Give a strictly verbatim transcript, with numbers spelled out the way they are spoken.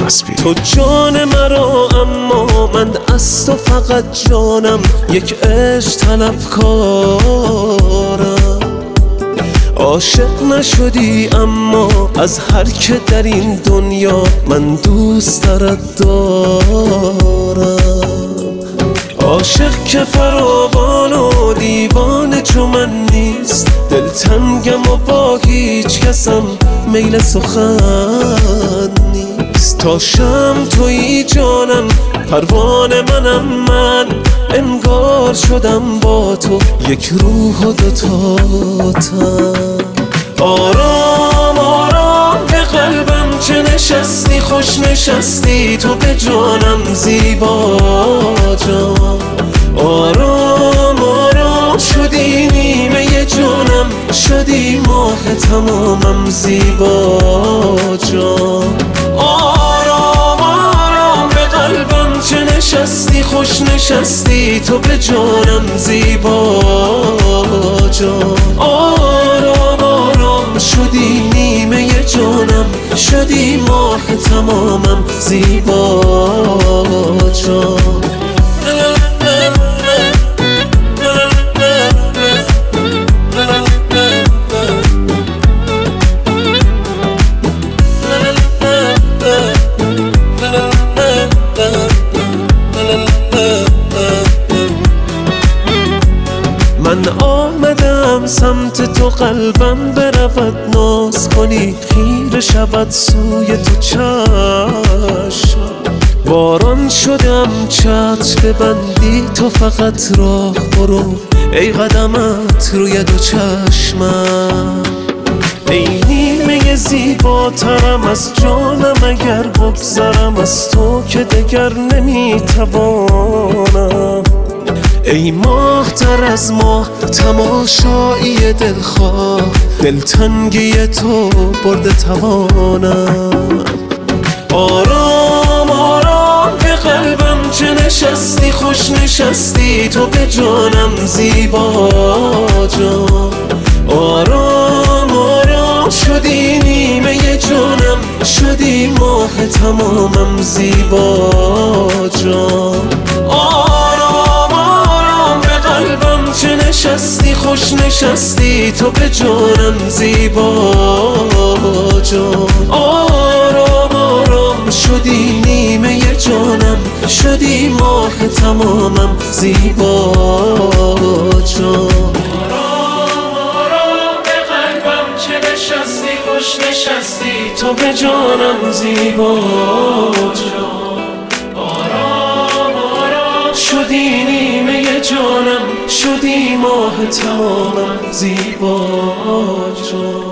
نسبی. تو جان مرا اما من از تو فقط جانم، یک عشق طلبکارم. عاشق نشدی اما از هر که در این دنیا من دوست دارد دارم. عاشق که فراوان و دیوانه چو من نیست، دلتنگم و با هیچ کسم میل سخن نیست. تا شم تویی جانم، پروانه منم من، انگار شدم با تو یک روح و دوتا تن. آرام آرام به قلبم چه نشستی، خوش نشستی تو به جانم زیبا جان. آرام آرام شدی نیمه جانم، شدی ماه تمامم زیبا جان. آرام آرام به قلبم چه نشستی، خوش نشستی تو به جانم زیبا جان. آرام آرام شدی نیمه جانم، شدی ماه تمامم زیبا جان. من آمدم سمت تو، قلبم برود ناز کنی، خیره شود سوی تو چشم. باران شدم چتر ببندی تو فقط راه برو، ای قدمت روی دو چشمم. ای نیمه زیباترم از جانم، اگر بگذرم از تو که دگر نمیتوانم. ای ماه تر از ماه تماشایی دلخواه، دلتنگی تو برده توانم. آرام آرام به قلبم چه نشستی، خوش نشستی تو به جانم زیبا جان. آرام آرام شدی نیمه جانم، شدی ماه تمامم زیبا جان. چه نشستی، خوش نشستی تو به جانم زیبا جان. آرام آرام شدی نیمه جانم، شدی ماه تمامم زیبا جان. آرام آرام به قلبم چه نشستی، خوش نشستی تو به جانم زیبا جان. آرام آرام شدی نیمه جانم، شدی ماه تمامم زیبا جان.